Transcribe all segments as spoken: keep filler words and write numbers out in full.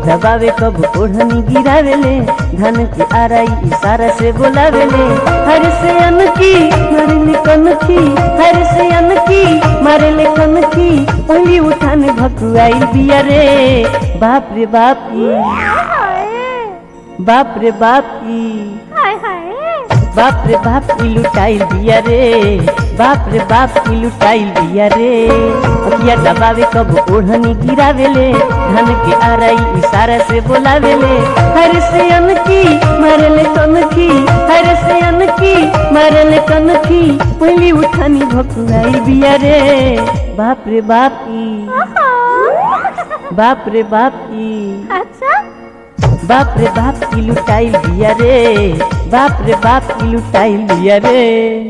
दबावे कब ओढ़नी गिरावेले, धन की आराई इशारा से बोलावेले। हर से अनकी मारेले कनखी, हर से अनकी मारेले कनखी, पहली उठान भकुआइल बिया रे। बाप रे बाप ई, बाप रे बाप ई, बाप रे बाप ई लुटाइल बिया रे। बाप रे बाप ई लुटाइल बिया रे। अखिया दबावे कब ओढ़नी गिरावेले, धन के आराई इशारा से बोलावेले। हर से अनकी मारेले कनखी, हर से अनकी मारेले कनखी, पहली उठानी भकुआइल बिया रे। बाप रे बाप ई, बाप रे बाप ई, अच्छा बाप रे बाप की लुटाइल बिया रे। बाप रे बाप की लुटाइल बिया रे।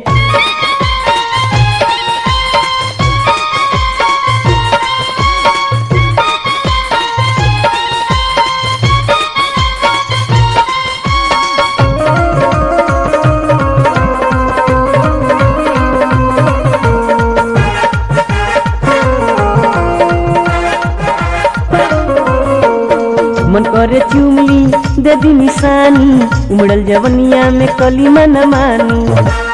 मन करे चुमली दे दी निशानी, उमड़ल जवनिया में कलीमा न मानी।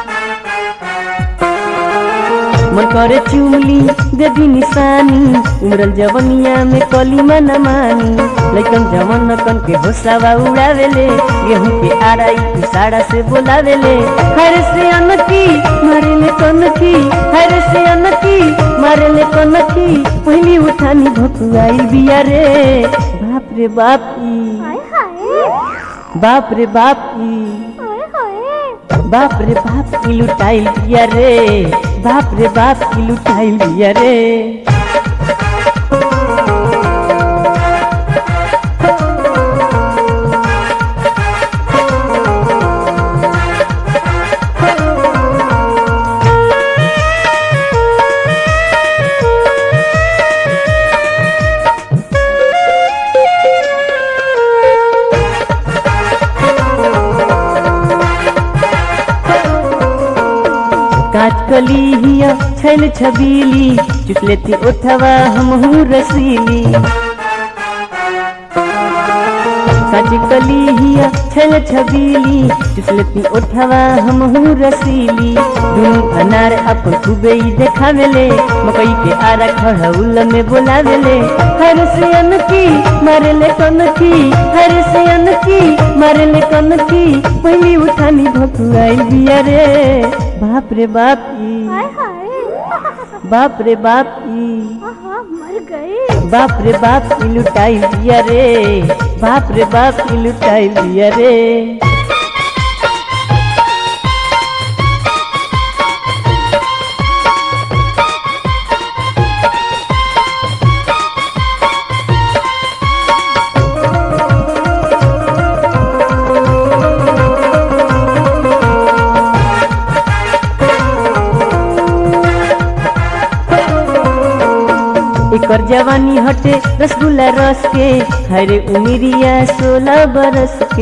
मन करे चुमली दे दी निशानी, उमड़ल जवनिया में कलीमा न मानी। लेकिन जवन कन के होसावा उड़ावेले, गेहूं के आराई इशारा से बोलावेले। हर से अनकी मारेले कनखी, हर से अनकी मारेले कनखी, पहली उठानी भकुआइल बिया रे। बाप रे बाप ई, बाप रे बाप ई, बाप रे बाप की लुटाइल बिया रे। बाप रे बाप की लुटाइल बिया रे। काच कली हिया छैल छबीली, चुस लेती उठवा हमहू रसीली। काच कली हिया छैल छबीली, चुस लेती उठवा हमहू रसीली। दुनू अनार अपन खूबे ही देखावेले, मकई के आरा खड़उल में बोलावेले। हर से अनकी मारेले कनखी, हर से अनकी मारेले कनखी, पहली उठानी भकुआइल बिया रे। बाप रे बाप ई, बाप रे बाप ई, मर गई। बाप रे बाप की लुटाइल बिया रे। बाप रे बाप की लुटाइल बिया रे। एकर जवानी हटे रसगुल्ला रस के, हरे उमिरिया सोलह बरस के।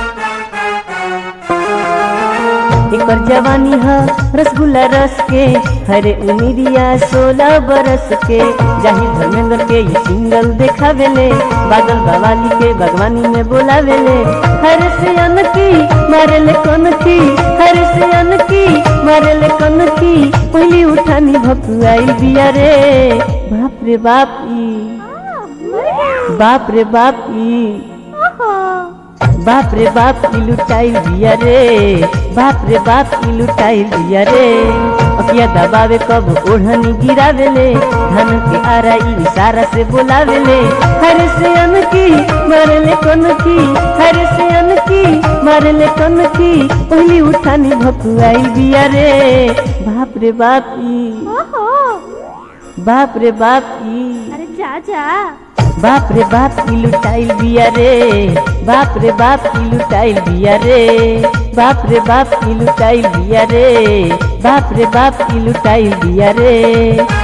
एकर जवानी है रसगुल्ला रस के, हरे उमिरिया सोलह बरस के। जाहिर धर्मेंद्र के ये सिंगल देखावेले, बादल बवाली के बागवानी में बोलावेले। हर से अनकी मारेले कनखी, हर से अनकी मारेले कनखी, पहली उठानी भकुआइल बिया रे। बाप रे बाप ई, बाप रे बाप ई, बाप रे बाप की लुटाइल बिया रे। बाप रे बाप की लुटाइल बिया रे। अखिया दबावे कब ओढ़नी गिरावेले, धन के आराई इशारा से बोलावेले। हर से अनकी मारेले कनखी, हर से अनकी मारेले कनखी, पहली उठानी भकुआइल बिया रे। बाप रे बाप ई, बाप रे बाप ई, अरे जा जा। बाप रे बाप की लुटाइल बिया रे। बाप रे बाप की लुटाइल बिया रे। बाप रे बाप की लुटाइल बिया रे। बाप रे बाप की लुटाइल बिया रे।